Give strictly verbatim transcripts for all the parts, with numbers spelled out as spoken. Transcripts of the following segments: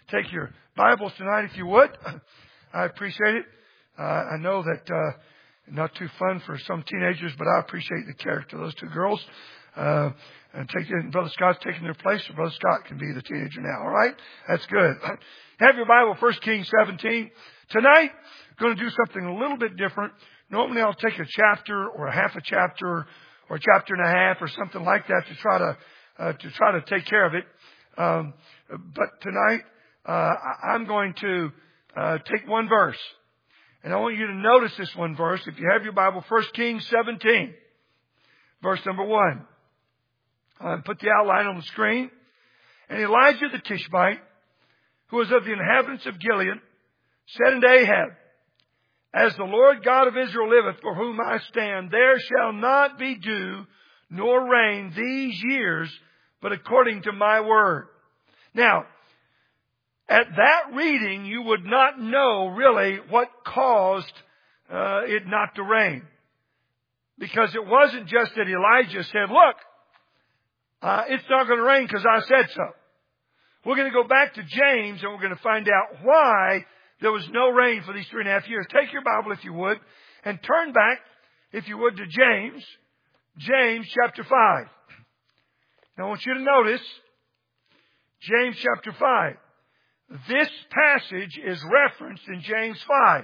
take your Bibles tonight if you would. I appreciate it. Uh, I know that uh, not too fun for some teenagers, but I appreciate the character of those two girls. Uh, and take it, Brother Scott's taking their place, so Brother Scott can be the teenager now. All right? That's good. Have your Bible, First Kings seventeen. Tonight, I'm going to do something a little bit different. Normally, I'll take a chapter or a half a chapter or a chapter and a half or something like that to try to uh, to try to take care of it. Um, but tonight, uh, I'm going to uh, take one verse. And I want you to notice this one verse. If you have your Bible, First Kings seventeen, verse number one. I'll put the outline on the screen. And Elijah the Tishbite, who was of the inhabitants of Gilead, said unto Ahab, As the Lord God of Israel liveth, for whom I stand, there shall not be dew nor rain these years, but according to my word. Now, at that reading, you would not know really what caused uh, it not to rain. Because it wasn't just that Elijah said, look, uh, it's not going to rain because I said so. We're going to go back to James and we're going to find out why there was no rain for these three and a half years. Take your Bible, if you would, and turn back, if you would, to James, James chapter five. Now I want you to notice James chapter five. This passage is referenced in James five.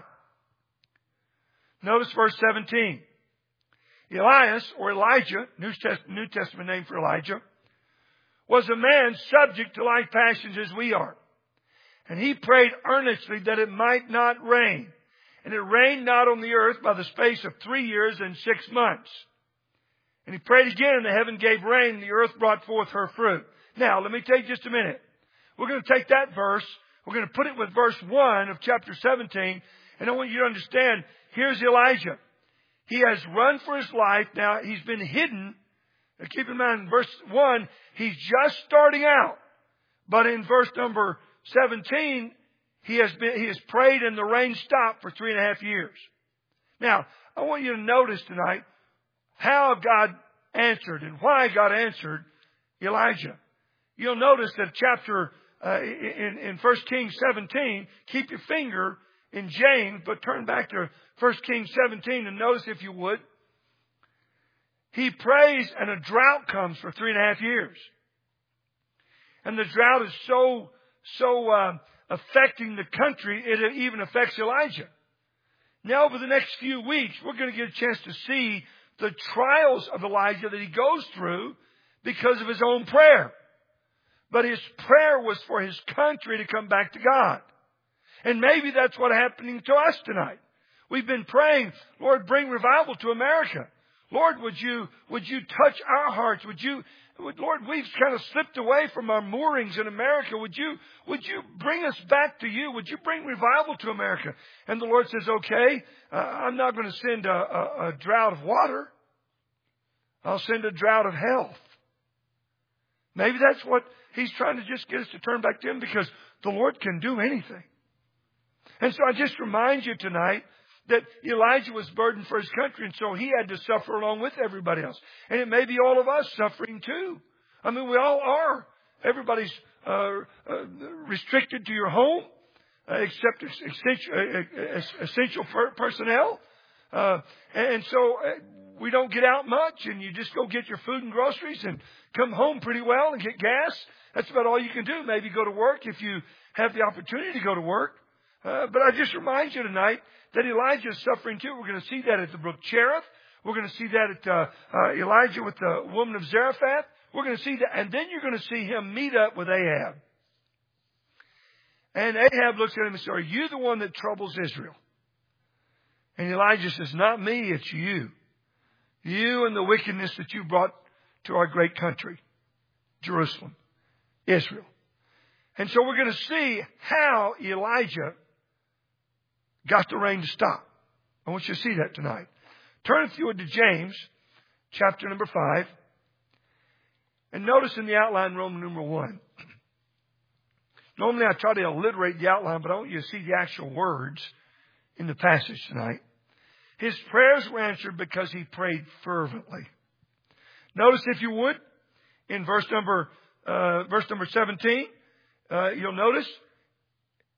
Notice verse seventeen. Elias, or Elijah, New Testament name for Elijah, was a man subject to like passions as we are. And he prayed earnestly that it might not rain. And it rained not on the earth by the space of three years and six months. And he prayed again, and the heaven gave rain, and the earth brought forth her fruit. Now, let me take just a minute. We're going to take that verse. We're going to put it with verse one of chapter seventeen. And I want you to understand, here's Elijah. He has run for his life. Now, he's been hidden. Now, keep in mind, in verse one, he's just starting out. But in verse number seventeen, he has been, he has prayed and the rain stopped for three and a half years. Now, I want you to notice tonight how God answered and why God answered Elijah. You'll notice that chapter uh, in, in First Kings seventeen, keep your finger in James, but turn back to First Kings seventeen and notice, if you would, he prays and a drought comes for three and a half years. And the drought is so, so uh, affecting the country, it even affects Elijah. Now, over the next few weeks, we're going to get a chance to see the trials of Elijah that he goes through because of his own prayer. But his prayer was for his country to come back to God. And maybe that's what's happening to us tonight. We've been praying, Lord, bring revival to America. Lord, would you, would you touch our hearts? Would you, would, Lord, we've kind of slipped away from our moorings in America. Would you, would you bring us back to you? Would you bring revival to America? And the Lord says, okay, uh, I'm not going to send a, a, a drought of water. I'll send a drought of health. Maybe that's what he's trying to just get us to turn back to him, because the Lord can do anything. And so I just remind you tonight that Elijah was burdened for his country, and so he had to suffer along with everybody else. And it may be all of us suffering too. I mean, we all are. Everybody's uh, uh, restricted to your home, uh, except essential, uh, essential per- personnel. Uh, and so uh, we don't get out much, and you just go get your food and groceries and come home pretty well and get gas. That's about all you can do. Maybe go to work if you have the opportunity to go to work. Uh, but I just remind you tonight that Elijah is suffering too. We're going to see that at the brook Cherith. We're going to see that at uh, uh, Elijah with the woman of Zarephath. We're going to see that. And then you're going to see him meet up with Ahab. And Ahab looks at him and says, are you the one that troubles Israel? And Elijah says, not me, it's you. You and the wickedness that you brought to our great country, Jerusalem, Israel. And so we're going to see how Elijah got the rain to stop. I want you to see that tonight. Turn, if you would, to James, chapter number five. And notice in the outline, Roman numeral one. Normally I try to alliterate the outline, but I want you to see the actual words in the passage tonight. His prayers were answered because he prayed fervently. Notice, if you would, in verse number uh, verse number seventeen, uh, you'll notice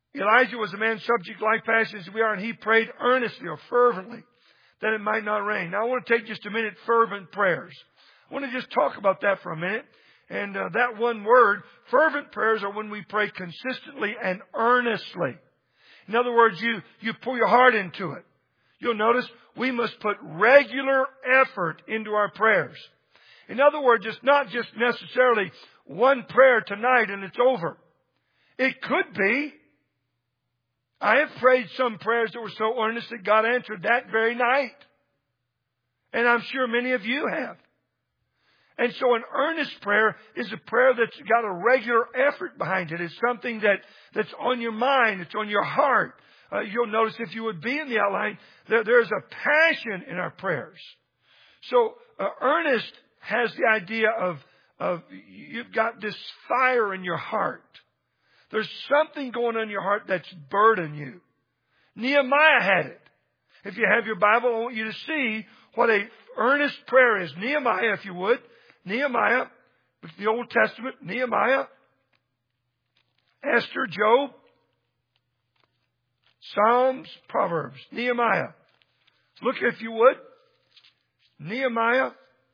Elijah was a man subject to like passions as we are, and he prayed earnestly or fervently that it might not rain. Now I want to take just a minute, fervent prayers. I want to just talk about that for a minute. And uh, that one word, fervent prayers, are when we pray consistently and earnestly. In other words, you, you pour your heart into it. You'll notice we must put regular effort into our prayers. In other words, it's not just necessarily one prayer tonight and it's over. It could be. I have prayed some prayers that were so earnest that God answered that very night. And I'm sure many of you have. And so an earnest prayer is a prayer that's got a regular effort behind it. It's something that, that's on your mind. It's on your heart. Uh, you'll notice if you would be in the outline, there, there's a passion in our prayers. So uh, earnest has the idea of, of you've got this fire in your heart. There's something going on in your heart that's burdened you. Nehemiah had it. If you have your Bible, I want you to see what a earnest prayer is. Nehemiah, if you would. Nehemiah, the Old Testament, Nehemiah, Esther, Job, Psalms, Proverbs, Nehemiah. Look, if you would, Nehemiah,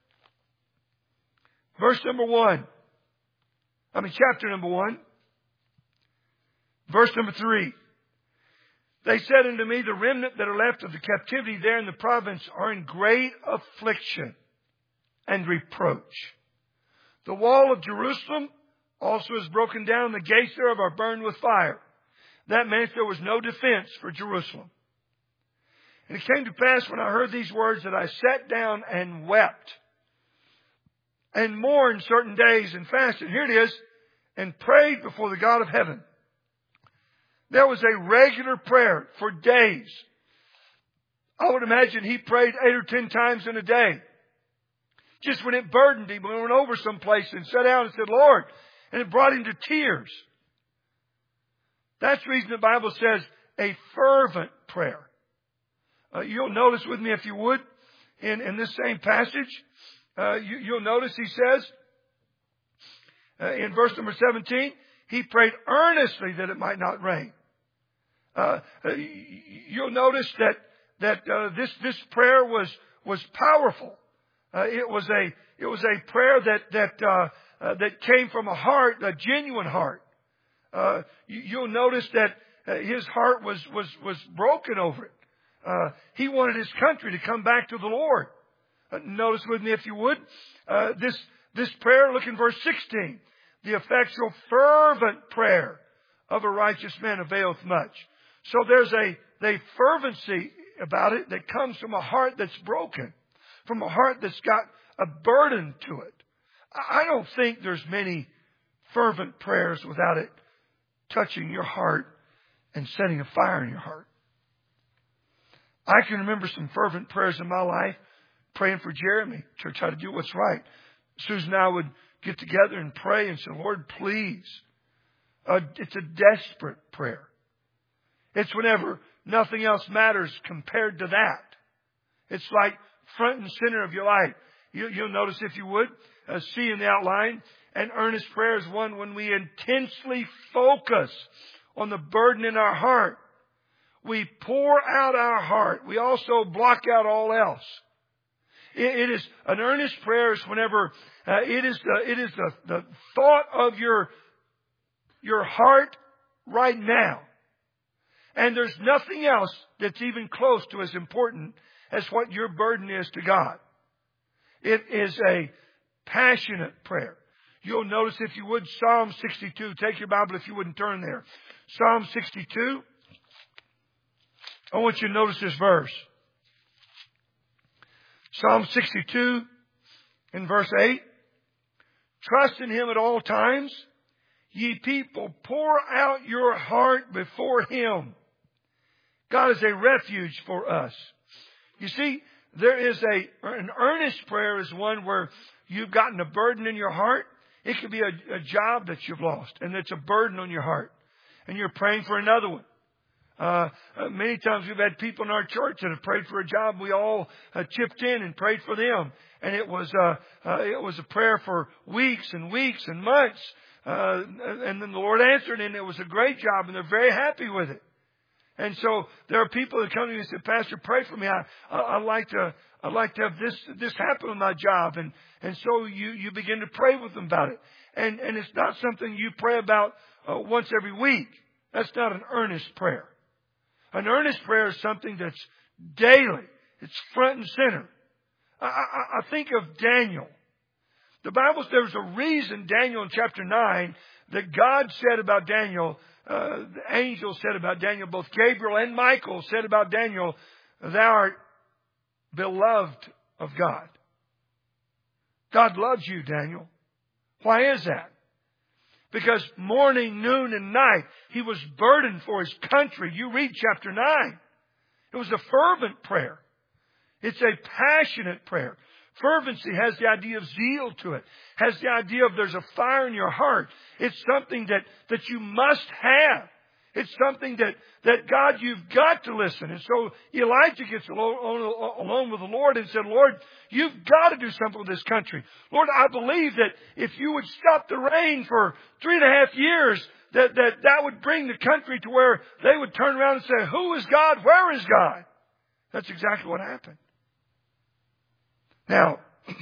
verse number one. I mean, chapter number one, verse number three. They said unto me, the remnant that are left of the captivity there in the province are in great affliction and reproach. The wall of Jerusalem also is broken down. The gates thereof are burned with fire. That meant there was no defense for Jerusalem. And it came to pass when I heard these words that I sat down and wept and mourned certain days and fasted. Here it is. And prayed before the God of heaven. There was a regular prayer for days. I would imagine he prayed eight or ten times in a day. Just when it burdened him, when he went over someplace and sat down and said, Lord, and it brought him to tears. That's the reason the Bible says a fervent prayer. Uh, you'll notice with me, if you would, in, in this same passage, uh, you, you'll notice he says, uh, in verse number seventeen, he prayed earnestly that it might not rain. Uh, you'll notice that that uh, this this prayer was was powerful. Uh, it was a it was a prayer that that uh, uh, that came from a heart, a genuine heart. Uh, you, you'll notice that uh, his heart was was was broken over it. Uh, he wanted his country to come back to the Lord. Uh, notice with me, if you would, uh, this this prayer. Look in verse sixteen. The effectual fervent prayer of a righteous man availeth much. So there's a, a fervency about it that comes from a heart that's broken, from a heart that's got a burden to it. I don't think there's many fervent prayers without it touching your heart and setting a fire in your heart. I can remember some fervent prayers in my life, praying for Jeremy, to try to do what's right. Susan and I would get together and pray and say, Lord, please. Uh, it's a desperate prayer. It's whenever nothing else matters compared to that. It's like front and center of your life. You, you'll notice, if you would, uh, see in the outline, an earnest prayer is one when we intensely focus on the burden in our heart. We pour out our heart. We also block out all else. It, it is an earnest prayer is whenever uh, it is the it is the, the thought of your your heart right now. And there's nothing else that's even close to as important as what your burden is to God. It is a passionate prayer. You'll notice, if you would, Psalm sixty-two. Take your Bible, if you wouldn't turn there. Psalm sixty-two. I want you to notice this verse. Psalm sixty-two in verse eight. Trust in Him at all times. Ye people, pour out your heart before Him. God is a refuge for us. You see, there is a, an earnest prayer is one where you've gotten a burden in your heart. It could be a, a job that you've lost, and it's a burden on your heart. And you're praying for another one. Uh, uh, many times we've had people in our church that have prayed for a job. We all uh, chipped in and prayed for them. And it was, uh, uh, it was a prayer for weeks and weeks and months. uh, and then the Lord answered, and it was a great job, and they're very happy with it. And so there are people that come to me and say, Pastor, pray for me. I, I, I'd like to, I'd like to have this, this happen with my job. And, and so you, you begin to pray with them about it. And, and it's not something you pray about uh, once every week. That's not an earnest prayer. An earnest prayer is something that's daily. It's front and center. I, I, I think of Daniel. The Bible says there's a reason Daniel in chapter nine that God said about Daniel, uh, the angel said about Daniel, both Gabriel and Michael said about Daniel, thou art beloved of God. God loves you, Daniel. Why is that? Because morning, noon, and night, he was burdened for his country. You read chapter nine. It was a fervent prayer. It's a passionate prayer. Fervency has the idea of zeal to it. Has the idea of there's a fire in your heart. It's something that, that you must have. It's something that, that God, you've got to listen. And so Elijah gets alone, alone with the Lord and said, Lord, you've got to do something with this country. Lord, I believe that if you would stop the rain for three and a half years, that, that, that would bring the country to where they would turn around and say, who is God? Where is God? That's exactly what happened. Now,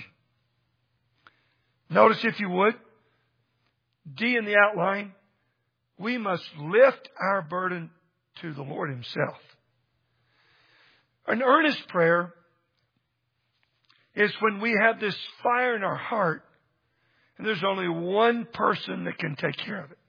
notice if you would, D in the outline, we must lift our burden to the Lord Himself. An earnest prayer is when we have this fire in our heart and there's only one person that can take care of it.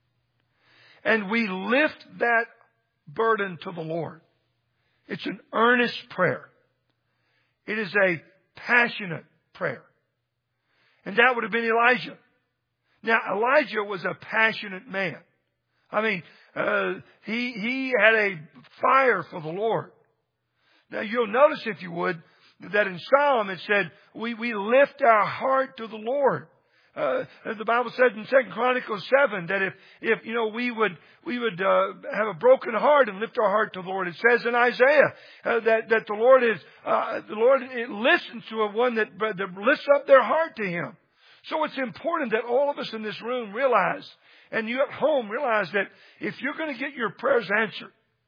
And we lift that burden to the Lord. It's an earnest prayer. It is a passionate prayer. And that would have been Elijah. Now, Elijah was a passionate man. I mean, uh, he, he had a fire for the Lord. Now, you'll notice, if you would, that in Psalm it said, we, we lift our heart to the Lord. Uh, the Bible said in Second Chronicles seven that if, if, you know, we would, we would, uh, have a broken heart and lift our heart to the Lord. It says in Isaiah, uh, that, that the Lord is, uh, the Lord it listens to a one that, that lifts up their heart to Him. So it's important that all of us in this room realize, and you at home realize, that if you're going to get your prayers answered,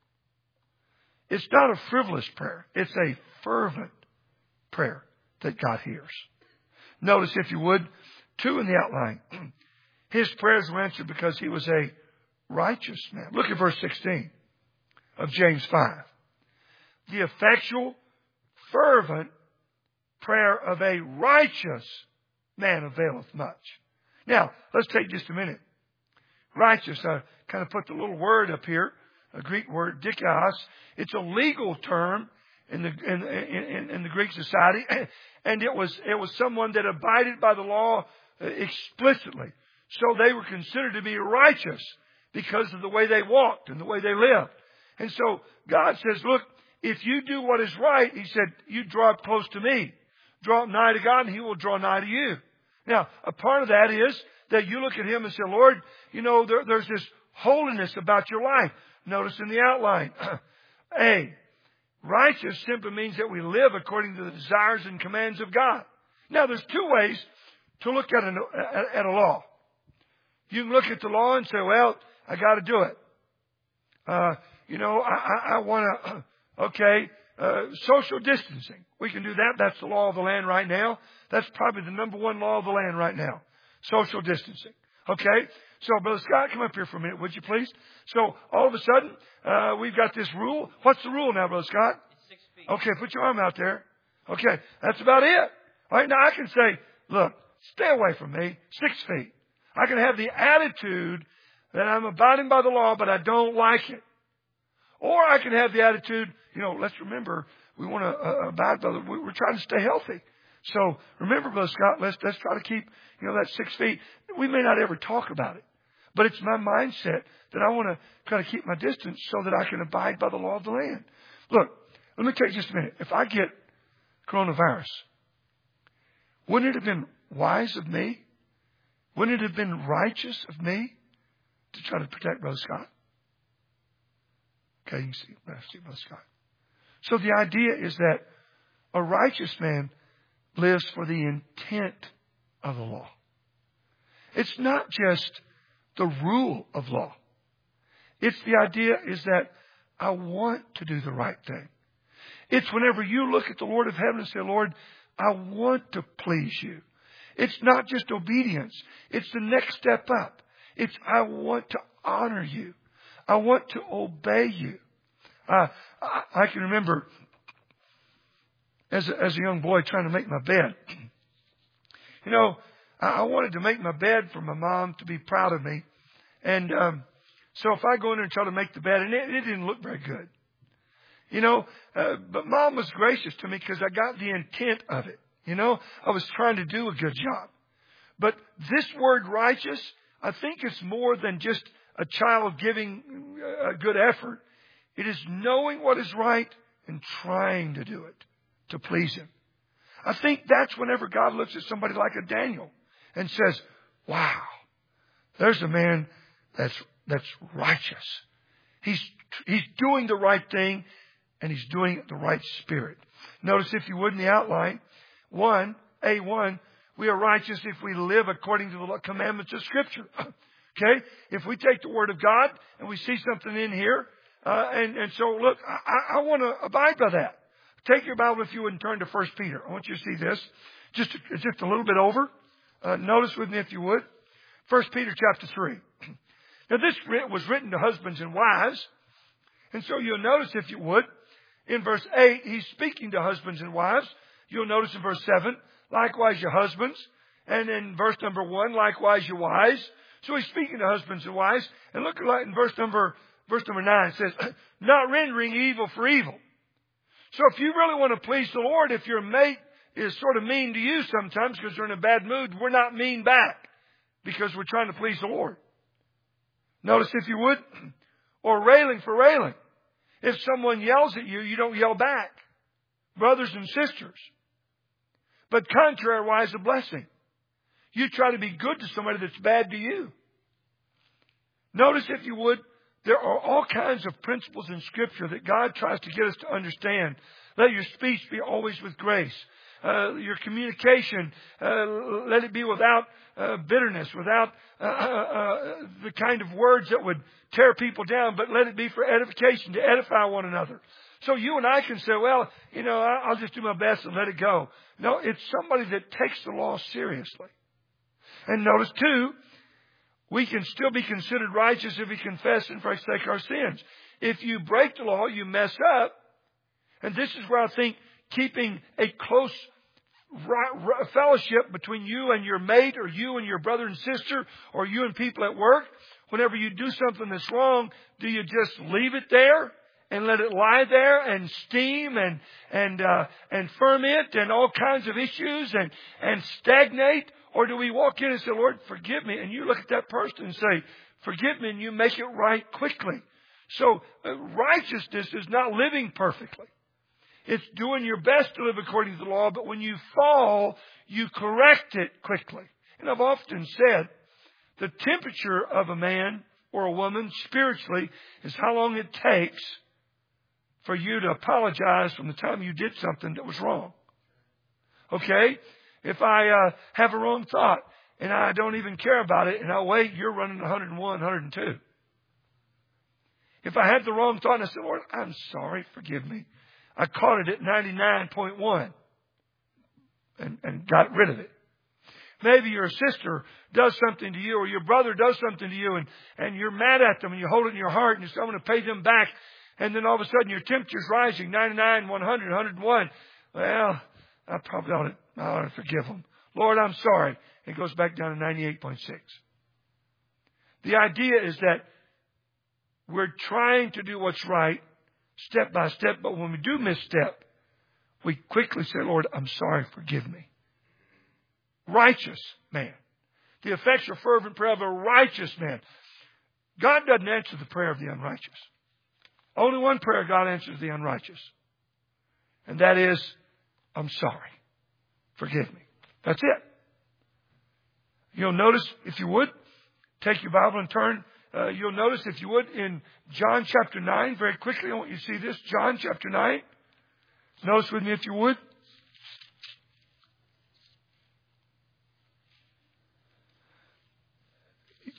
it's not a frivolous prayer. It's a fervent prayer that God hears. Notice, if you would, two in the outline. His prayers were answered because he was a righteous man. Look at verse sixteen of James five. The effectual, fervent prayer of a righteous man availeth much. Now, let's take just a minute. Righteous, I kind of put the little word up here, a Greek word, dikaios. It's a legal term in the in, in, in the Greek society, and it was it was someone that abided by the law explicitly. So they were considered to be righteous because of the way they walked and the way they lived. And so God says, look, if you do what is right, He said, you draw up close to me. Draw nigh to God and He will draw nigh to you. Now, a part of that is that you look at Him and say, Lord, you know, there, there's this holiness about your life. Notice in the outline, A, righteous simply means that we live according to the desires and commands of God. Now, there's two ways to look at, an, at a law. You can look at the law and say, well, I got to do it. Uh, you know, I, I, I want to, okay, uh, social distancing. We can do that. That's the law of the land right now. That's probably the number one law of the land right now. Social distancing. Okay? So, Brother Scott, come up here for a minute, would you please? So, all of a sudden, uh, we've got this rule. What's the rule now, Brother Scott? It's six feet. Okay, put your arm out there. Okay, that's about it. All right, now I can say, look, stay away from me. Six feet. I can have the attitude that I'm abiding by the law, but I don't like it. Or I can have the attitude, you know, let's remember, we want to uh, abide by the, we're trying to stay healthy. So remember, Brother Scott, let's, let's try to keep, you know, that six feet. We may not ever talk about it, but it's my mindset that I want to try to keep my distance so that I can abide by the law of the land. Look, let me take just a minute. If I get coronavirus, wouldn't it have been wise of me? Wouldn't it have been righteous of me to try to protect Brother Scott? Okay, you can see, see Brother Scott. So the idea is that a righteous man lives for the intent of the law. It's not just the rule of law. It's the idea is that I want to do the right thing. It's whenever you look at the Lord of heaven and say, Lord, I want to please you. It's not just obedience. It's the next step up. It's I want to honor you. I want to obey you. Uh, I, I can remember as a, as a young boy trying to make my bed. You know, I, I wanted to make my bed for my mom to be proud of me. And um, so if I go in there and try to make the bed, and it, it didn't look very good. You know, uh, but Mom was gracious to me because I got the intent of it. You know, I was trying to do a good job. But this word righteous, I think it's more than just a child giving a good effort. It is knowing what is right and trying to do it to please Him. I think that's whenever God looks at somebody like a Daniel and says, wow, there's a man that's, that's righteous. He's, he's doing the right thing. And he's doing it in the right spirit. Notice, if you would, in the outline, one, A one, we are righteous if we live according to the commandments of Scripture. Okay? If we take the Word of God and we see something in here, uh, and, and so, look, I, I want to abide by that. Take your Bible, if you would, and turn to First Peter. I want you to see this. Just, just a little bit over. Uh, notice with me, if you would. First Peter chapter three. Now, this was written to husbands and wives. And so you'll notice, if you would, in verse eight, he's speaking to husbands and wives. You'll notice in verse seven, likewise your husbands. And in verse number one, likewise your wives. So he's speaking to husbands and wives. And look at in verse number, verse number nine, it says, not rendering evil for evil. So if you really want to please the Lord, if your mate is sort of mean to you sometimes because they're in a bad mood, we're not mean back because we're trying to please the Lord. Notice, if you would, or railing for railing. If someone yells at you, you don't yell back. Brothers and sisters. But contrariwise, a blessing. You try to be good to somebody that's bad to you. Notice, if you would, there are all kinds of principles in Scripture that God tries to get us to understand. Let your speech be always with grace. Uh, your communication, uh, let it be without uh, bitterness, without uh, uh, the kind of words that would tear people down, but let it be for edification, to edify one another. So you and I can say, well, you know, I'll just do my best and let it go. No, it's somebody that takes the law seriously. And notice, too, we can still be considered righteous if we confess and forsake our sins. If you break the law, you mess up. And this is where I think keeping a close fellowship between you and your mate, or you and your brother and sister, or you and people at work, whenever you do something that's wrong, do you just leave it there and let it lie there and steam and and uh, and ferment and all kinds of issues and and stagnate? Or do we walk in and say, Lord, forgive me? And you look at that person and say, forgive me, and you make it right quickly. So uh, righteousness is not living perfectly. It's doing your best to live according to the law, but when you fall, you correct it quickly. And I've often said, the temperature of a man or a woman spiritually is how long it takes for you to apologize from the time you did something that was wrong. Okay? If I uh, have a wrong thought and I don't even care about it and I wait, you're running one hundred one, one hundred two. If I had the wrong thought and I said, Lord, I'm sorry, forgive me. I caught it at ninety-nine point one and, and got rid of it. Maybe your sister does something to you, or your brother does something to you, and, and you're mad at them and you hold it in your heart and you say, I'm going to pay them back. And then all of a sudden your temperature's rising, ninety-nine, one hundred, one hundred one. Well, I probably ought to, I ought to forgive them. Lord, I'm sorry. It goes back down to ninety-eight point six. The idea is that we're trying to do what's right, step by step, but when we do misstep, we quickly say, Lord, I'm sorry, forgive me. Righteous man. The effectual fervent prayer of a righteous man. God doesn't answer the prayer of the unrighteous. Only one prayer God answers the unrighteous. And that is, I'm sorry. Forgive me. That's it. You'll notice, if you would, take your Bible and turn. Uh, you'll notice, if you would, in John chapter nine, very quickly, I want you to see this. John chapter nine. Notice with me, if you would.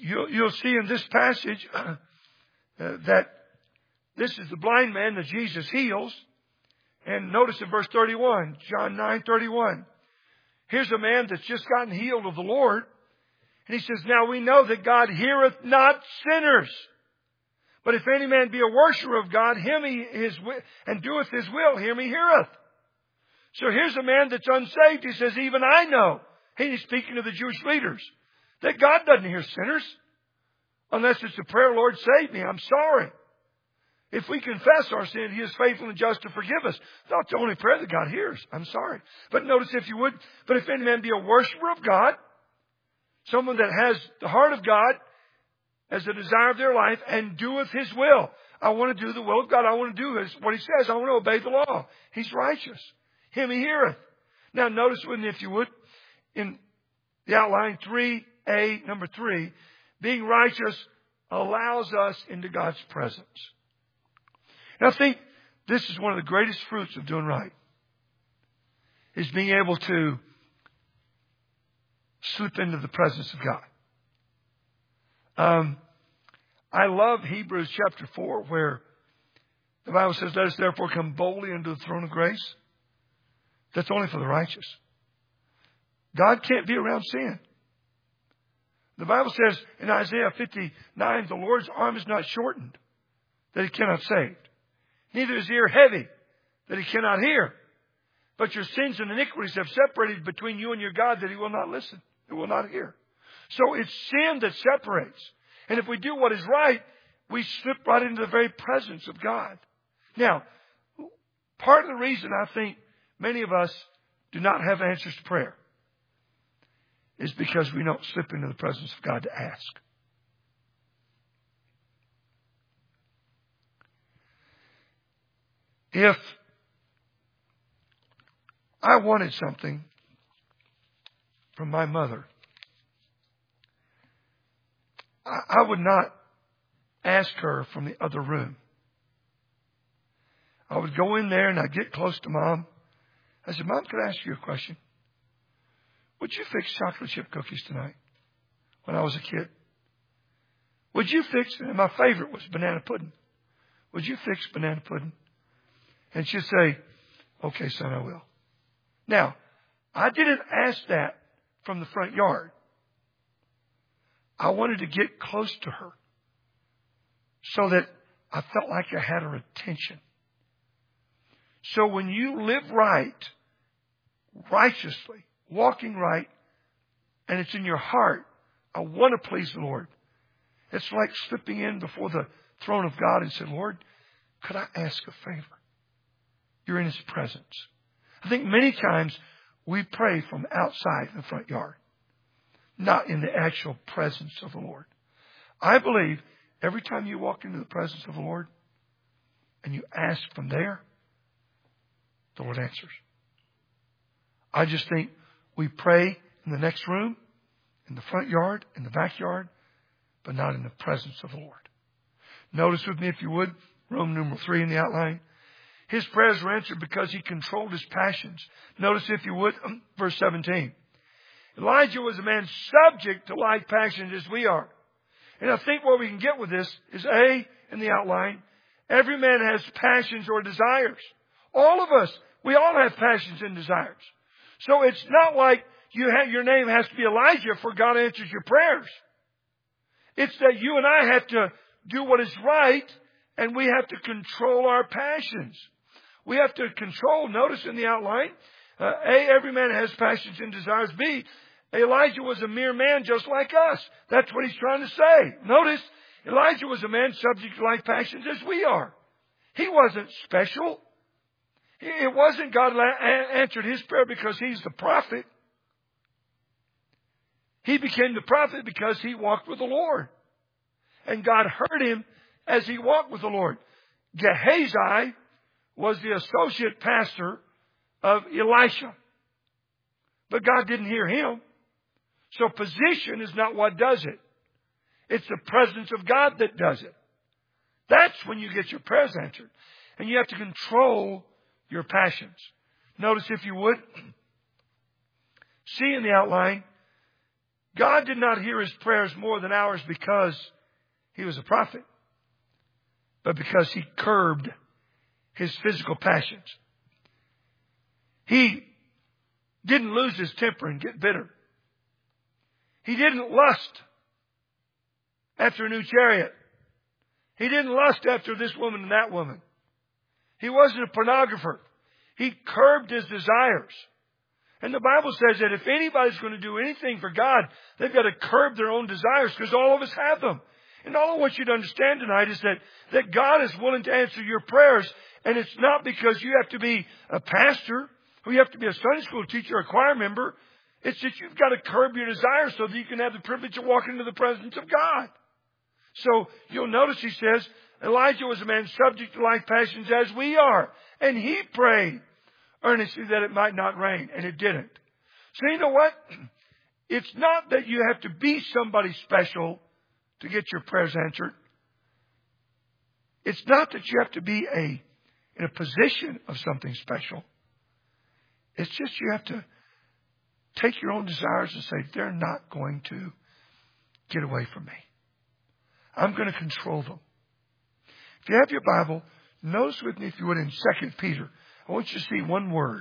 you'll, you'll see in this passage uh, uh, that this is the blind man that Jesus heals. And notice in verse thirty-one, John nine thirty-one. Here's a man that's just gotten healed of the Lord. And he says, now we know that God heareth not sinners. But if any man be a worshiper of God, him he his and doeth his will, him he heareth. So here's a man that's unsaved. He says, even I know. He's speaking to the Jewish leaders. That God doesn't hear sinners. Unless it's a prayer, Lord, save me. I'm sorry. If we confess our sin, He is faithful and just to forgive us. That's the only prayer that God hears. I'm sorry. But notice if you would, but if any man be a worshiper of God, someone that has the heart of God as the desire of their life and doeth His will. I want to do the will of God. I want to do his, what He says. I want to obey the law. He's righteous. Him He heareth. Now notice with me, if you would, in the outline three A, number three, being righteous allows us into God's presence. And I think this is one of the greatest fruits of doing right, is being able to slip into the presence of God. Um, I love Hebrews chapter four, where the Bible says, let us therefore come boldly into the throne of grace. That's only for the righteous. God can't be around sin. The Bible says in Isaiah fifty-nine, the Lord's arm is not shortened, that He cannot save. Neither is His ear heavy, that He cannot hear. But your sins and iniquities have separated between you and your God, that He will not listen, He will not hear. So it's sin that separates. And if we do what is right, we slip right into the very presence of God. Now, part of the reason I think many of us do not have answers to prayer is because we don't slip into the presence of God to ask. If I wanted something from my mother, I would not ask her from the other room. I would go in there and I'd get close to Mom. I said, Mom, could I ask you a question? Would you fix chocolate chip cookies tonight? When I was a kid. Would you fix, and my favorite was banana pudding. Would you fix banana pudding? And she'd say, okay, son, I will. Now, I didn't ask that from the front yard. I wanted to get close to her so that I felt like I had her attention. So when you live right, righteously, walking right, and it's in your heart, I want to please the Lord. It's like slipping in before the throne of God and saying, Lord, could I ask a favor? You're in His presence. I think many times we pray from outside the front yard, not in the actual presence of the Lord. I believe every time you walk into the presence of the Lord and you ask from there, the Lord answers. I just think we pray in the next room, in the front yard, in the backyard, but not in the presence of the Lord. Notice with me, if you would, Roman numeral three in the outline. His prayers were answered because he controlled his passions. Notice, if you would, verse seventeen. Elijah was a man subject to like passions as we are. And I think what we can get with this is A, in the outline, every man has passions or desires. All of us, we all have passions and desires. So it's not like you have, your name has to be Elijah for God answers your prayers. It's that you and I have to do what is right, and we have to control our passions. We have to control, notice in the outline, uh, A, every man has passions and desires. B, Elijah was a mere man just like us. That's what he's trying to say. Notice, Elijah was a man subject to like passions as we are. He wasn't special. It wasn't God answered his prayer because he's the prophet. He became the prophet because he walked with the Lord. And God heard him as he walked with the Lord. Gehazi was the associate pastor of Elisha. But God didn't hear him. So position is not what does it. It's the presence of God that does it. That's when you get your prayers answered. And you have to control your passions. Notice, if you would, see in the outline, God did not hear his prayers more than ours because he was a prophet, but because he curbed his physical passions. He didn't lose his temper and get bitter. He didn't lust after a new chariot. He didn't lust after this woman and that woman. He wasn't a pornographer. He curbed his desires. And the Bible says that if anybody's going to do anything for God, they've got to curb their own desires, because all of us have them. And all I want you to understand tonight is that, that God is willing to answer your prayers. And it's not because you have to be a pastor, or you have to be a Sunday school teacher or a choir member. It's that you've got to curb your desires so that you can have the privilege of walking into the presence of God. So you'll notice he says, Elijah was a man subject to like passions as we are. And he prayed earnestly that it might not rain. And it didn't. So you know what? It's not that you have to be somebody special to get your prayers answered. It's not that you have to be a in a position of something special. It's just you have to take your own desires and say, they're not going to get away from me. I'm going to control them. If you have your Bible, notice with me, if you would, in Second Peter. I want you to see one word.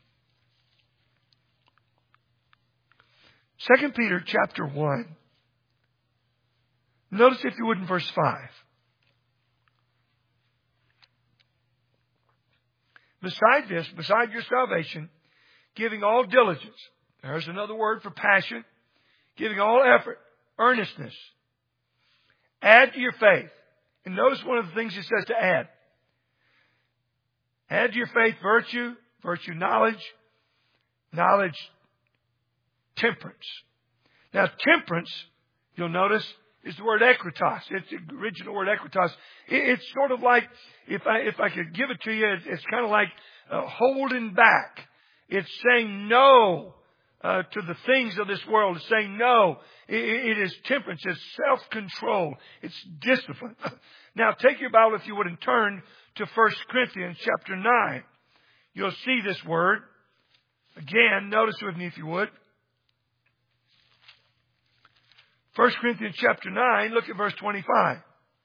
Second Peter chapter one. Notice, if you would, in verse five. Beside this, beside your salvation, giving all diligence. There's another word for passion. Giving all effort, earnestness. Add to your faith. And notice one of the things he says to add. Add to your faith virtue, virtue knowledge, knowledge temperance. Now temperance, you'll notice, is the word equitas. It's the original word equitas. It's sort of like, if I if I could give it to you, it's kind of like uh, holding back. It's saying no uh, to the things of this world. It's saying no. It, it is temperance. It's self-control. It's discipline. Now take your Bible, if you would, and turn to First Corinthians chapter nine. You'll see this word. Again, notice with me, if you would. First Corinthians chapter nine, look at verse twenty-five.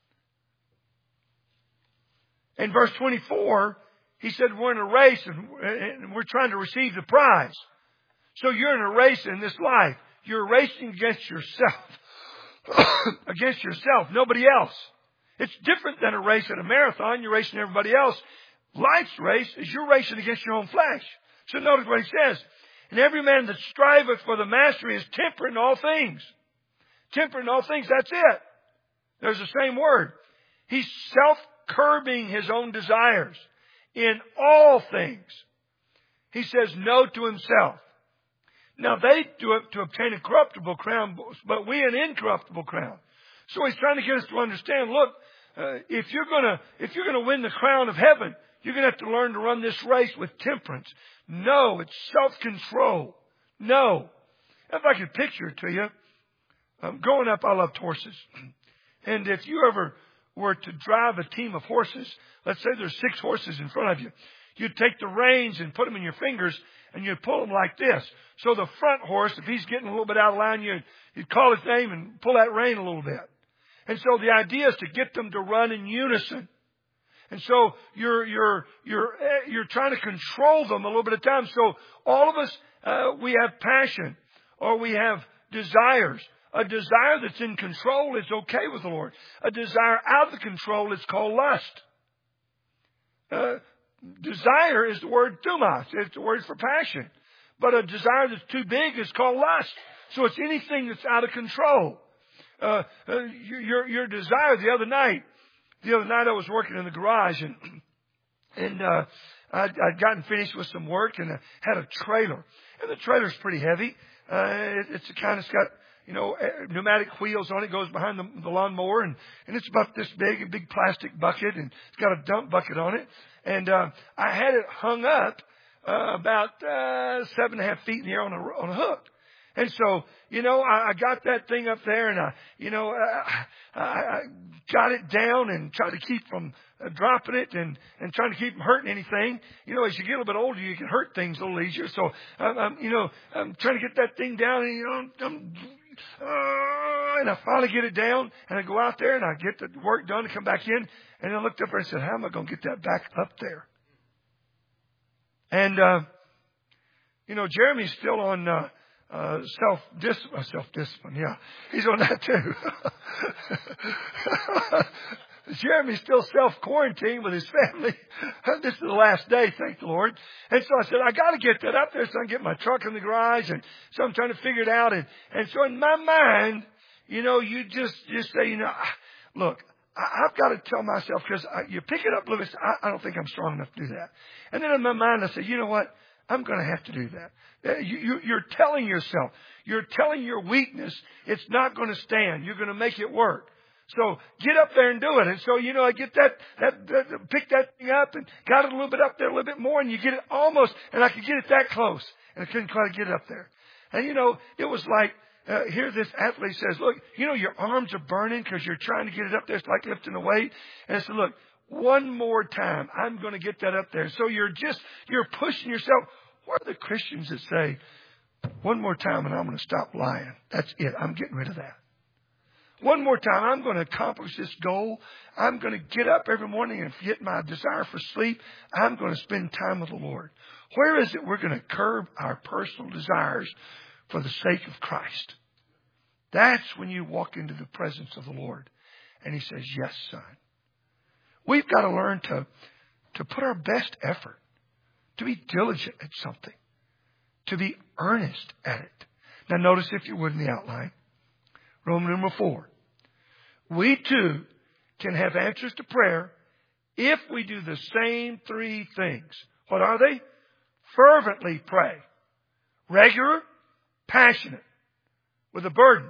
In verse twenty-four, he said we're in a race and we're trying to receive the prize. So you're in a race in this life. You're racing against yourself. Against yourself, nobody else. It's different than a race at a marathon. You're racing everybody else. Life's race is you're racing against your own flesh. So notice what he says. And every man that striveth for the mastery is temperate in all things. Temperate in all things, that's it. There's the same word. He's self-curbing his own desires in all things. He says no to himself. Now they do it to obtain a corruptible crown, but we an incorruptible crown. So he's trying to get us to understand, look, uh, if you're gonna, if you're gonna win the crown of heaven, you're gonna have to learn to run this race with temperance. No, it's self-control. No. If I could picture it to you, um, growing up, I loved horses. And if you ever were to drive a team of horses, let's say there's six horses in front of you, you'd take the reins and put them in your fingers and you'd pull them like this. So the front horse, if he's getting a little bit out of line, you'd, you'd call his name and pull that rein a little bit. And so the idea is to get them to run in unison. And so you're, you're, you're, you're trying to control them a little bit of time. So all of us, uh, we have passion or we have desires. A desire that's in control is okay with the Lord. A desire out of control is called lust. Uh, desire is the word thumas. It's the word for passion. But a desire that's too big is called lust. So it's anything that's out of control. Uh, uh, your, your desire the other night, the other night I was working in the garage and, and, uh, I'd, I'd gotten finished with some work and I had a trailer. And the trailer's pretty heavy. Uh, it, it's the kind that's got, you know, pneumatic wheels on it, goes behind the, the lawnmower and, and it's about this big, a big plastic bucket and it's got a dump bucket on it. And, uh, I had it hung up, uh, about, uh, seven and a half feet in the air on a, on a hook. And so, you know, I, I got that thing up there and I, you know, I, I, I got it down and tried to keep from uh, dropping it and, and trying to keep from hurting anything. You know, as you get a little bit older, you can hurt things a little easier. So, I'm, I'm you know, I'm trying to get that thing down and, you know, I'm, uh, and I finally get it down, and I go out there, and I get the work done, and come back in, and I looked up there and said, how am I going to get that back up there? And, uh, you know, Jeremy's still on uh, uh, self-discipline, uh, self-discipline, yeah. He's on that too. Jeremy's still self-quarantined with his family. This is the last day, thank the Lord. And so I said, I got to get that up there so I can get my truck in the garage. And so I'm trying to figure it out. And, and so in my mind, you know, you just, just say, you know, look, I, I've got to tell myself, because you pick it up, Lewis, I, I don't think I'm strong enough to do that. And then in my mind, I say, you know what? I'm going to have to do that. You, you, you're telling yourself, you're telling your weakness, it's not going to stand. You're going to make it work. So get up there and do it. And so, you know, I get that, that, that, pick that thing up and got it a little bit up there, a little bit more, and you get it almost, and I could get it that close, and I couldn't quite get it up there. And, you know, it was like, uh, here this athlete says, look, you know, your arms are burning because you're trying to get it up there. It's like lifting a weight. And I said, look, one more time, I'm going to get that up there. So you're just, you're pushing yourself. What are the Christians that say, one more time and I'm going to stop lying? That's it. I'm getting rid of that. One more time, I'm going to accomplish this goal. I'm going to get up every morning and forget my desire for sleep. I'm going to spend time with the Lord. Where is it we're going to curb our personal desires for the sake of Christ? That's when you walk into the presence of the Lord. And He says, yes, son. We've got to learn to, to put our best effort, to be diligent at something, to be earnest at it. Now notice, if you would, in the outline, Roman number four. We too can have answers to prayer if we do the same three things. What are they? Fervently pray. Regular, passionate, with a burden.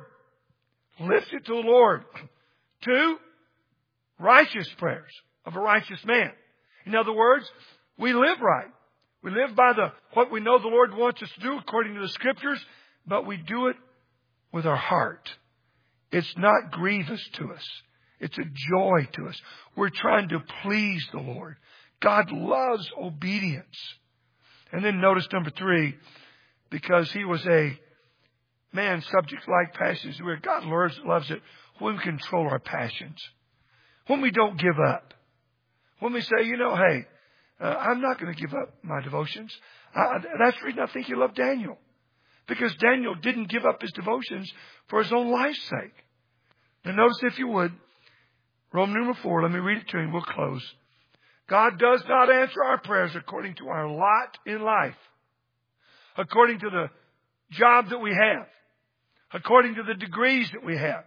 Lift it to the Lord. Two, righteous prayers of a righteous man. In other words, we live right. We live by the what we know the Lord wants us to do according to the Scriptures, but we do it with our heart. It's not grievous to us. It's a joy to us. We're trying to please the Lord. God loves obedience. And then notice number three, because He was a man subject like passions, where God loves, loves it when we control our passions. When we don't give up. When we say, you know, hey, uh, I'm not going to give up my devotions. Uh, that's the reason I think you love Daniel. Because Daniel didn't give up his devotions for his own life's sake. Now notice, if you would, Roman number four, let me read it to you and we'll close. God does not answer our prayers according to our lot in life, according to the job that we have, according to the degrees that we have,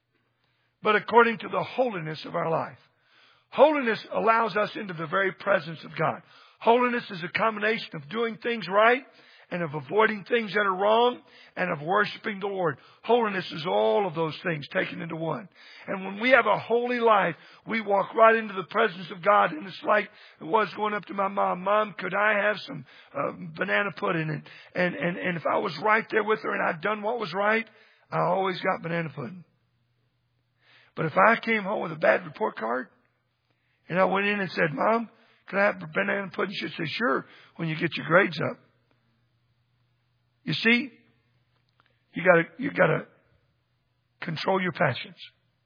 but according to the holiness of our life. Holiness allows us into the very presence of God. Holiness is a combination of doing things right and of avoiding things that are wrong and of worshiping the Lord. Holiness is all of those things taken into one. And when we have a holy life, we walk right into the presence of God. And it's like it was going up to my mom. Mom, could I have some uh, banana pudding? And, and, and, and if I was right there with her and I'd done what was right, I always got banana pudding. But if I came home with a bad report card and I went in and said, Mom, can I have banana pudding? She'd say, sure, when you get your grades up. You see, you gotta, you gotta control your passions.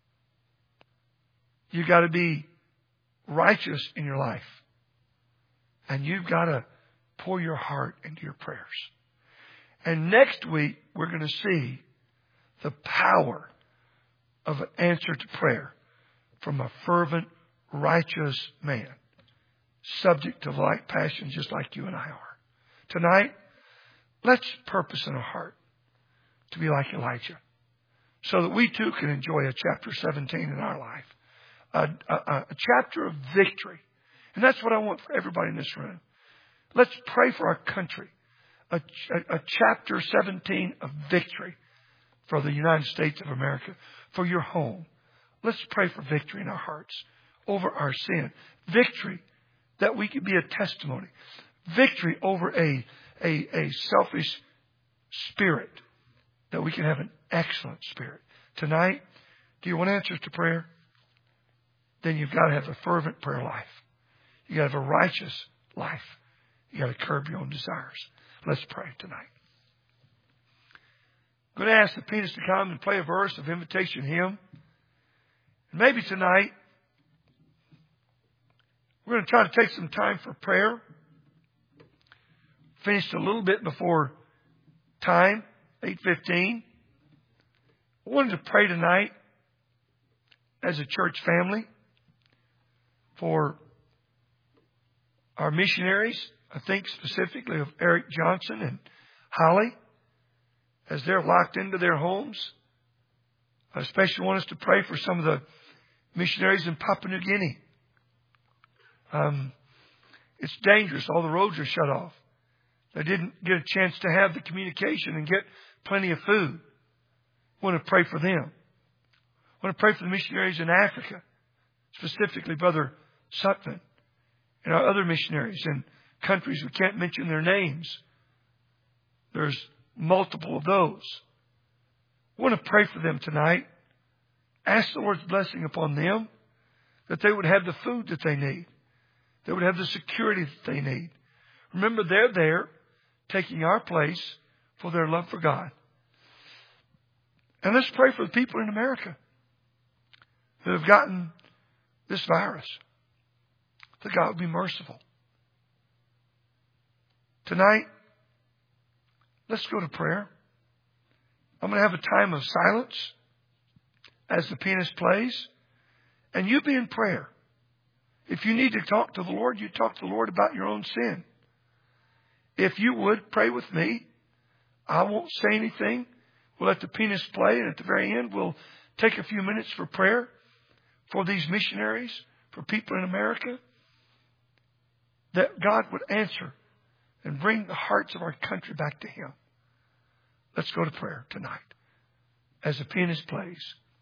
You gotta be righteous in your life. And you've gotta pour your heart into your prayers. And next week, we're gonna see the power of an answer to prayer from a fervent, righteous man, subject to like passions just like you and I are. Tonight, let's purpose in our heart to be like Elijah, so that we too can enjoy a chapter seventeen in our life, a, a, a chapter of victory. And that's what I want for everybody in this room. Let's pray for our country, a, a, a chapter seventeen of victory for the United States of America, for your home. Let's pray for victory in our hearts over our sin. Victory that we can be a testimony. Victory over a A, a selfish spirit, that we can have an excellent spirit. Tonight, do you want answers to prayer? Then you've got to have a fervent prayer life. You've got to have a righteous life. You've got to curb your own desires. Let's pray tonight. I'm going to ask the pianist to come and play a verse of invitation hymn. And maybe tonight, we're going to try to take some time for prayer. Finished a little bit before time, eight fifteen. I wanted to pray tonight as a church family for our missionaries. I think specifically of Eric Johnson and Holly as they're locked into their homes. I especially want us to pray for some of the missionaries in Papua New Guinea. Um, it's dangerous. All the roads are shut off. They didn't get a chance to have the communication and get plenty of food. I want to pray for them. I want to pray for the missionaries in Africa, specifically Brother Sutphin and our other missionaries in countries we can't mention their names. There's multiple of those. I want to pray for them tonight. Ask the Lord's blessing upon them, that they would have the food that they need. They would have the security that they need. Remember, they're there taking our place for their love for God. And let's pray for the people in America that have gotten this virus, that God would be merciful. Tonight, let's go to prayer. I'm going to have a time of silence as the pianist plays, and you be in prayer. If you need to talk to the Lord, you talk to the Lord about your own sin. If you would, pray with me. I won't say anything. We'll let the pianist play, and at the very end, we'll take a few minutes for prayer for these missionaries, for people in America, that God would answer and bring the hearts of our country back to Him. Let's go to prayer tonight as the pianist plays.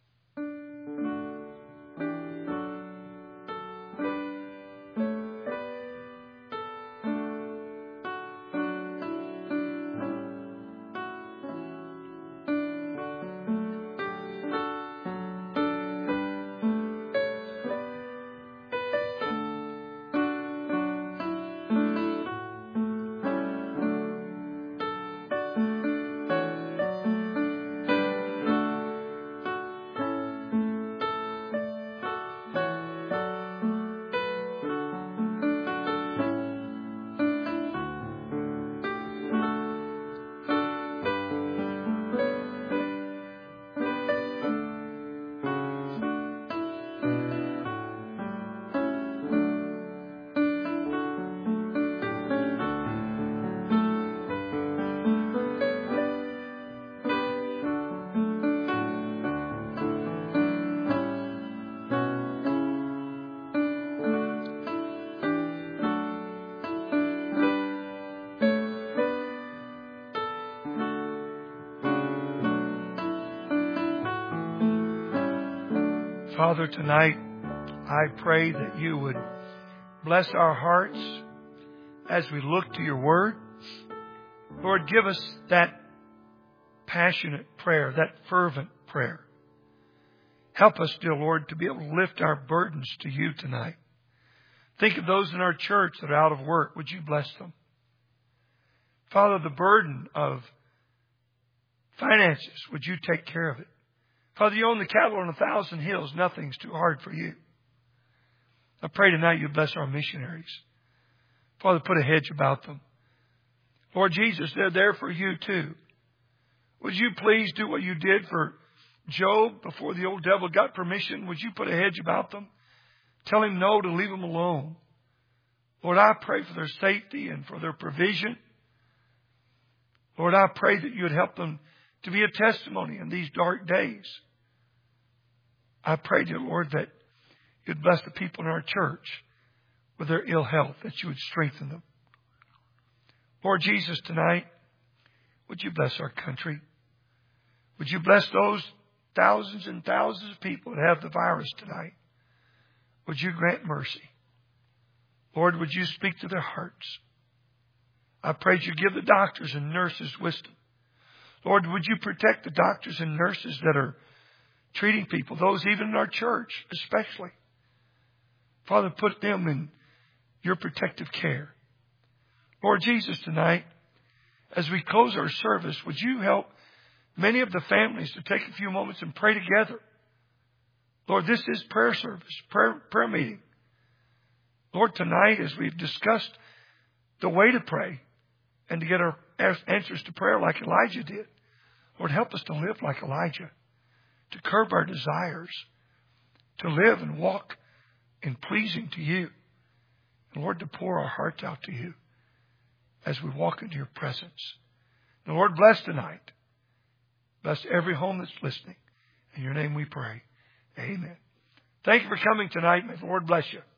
Father, tonight I pray that you would bless our hearts as we look to your word. Lord, give us that passionate prayer, that fervent prayer. Help us, dear Lord, to be able to lift our burdens to you tonight. Think of those in our church that are out of work. Would you bless them? Father, the burden of finances, would you take care of it? Father, you own the cattle on a thousand hills. Nothing's too hard for you. I pray tonight you bless our missionaries. Father, put a hedge about them. Lord Jesus, they're there for you too. Would you please do what you did for Job before the old devil got permission? Would you put a hedge about them? Tell him no, to leave them alone. Lord, I pray for their safety and for their provision. Lord, I pray that you would help them to be a testimony in these dark days. I pray, dear Lord, that you'd bless the people in our church with their ill health, that you would strengthen them. Lord Jesus, tonight, would you bless our country? Would you bless those thousands and thousands of people that have the virus tonight? Would you grant mercy? Lord, would you speak to their hearts? I pray that you give the doctors and nurses wisdom. Lord, would you protect the doctors and nurses that are treating people, those even in our church especially. Father, put them in your protective care. Lord Jesus, tonight, as we close our service, would you help many of the families to take a few moments and pray together. Lord, this is prayer service, prayer, prayer meeting. Lord, tonight as we've discussed the way to pray and to get our answers to prayer like Elijah did, Lord, help us to live like Elijah, to curb our desires, to live and walk in pleasing to you. And Lord, to pour our hearts out to you as we walk into your presence. And Lord, bless tonight. Bless every home that's listening. In your name we pray. Amen. Thank you for coming tonight. May the Lord bless you.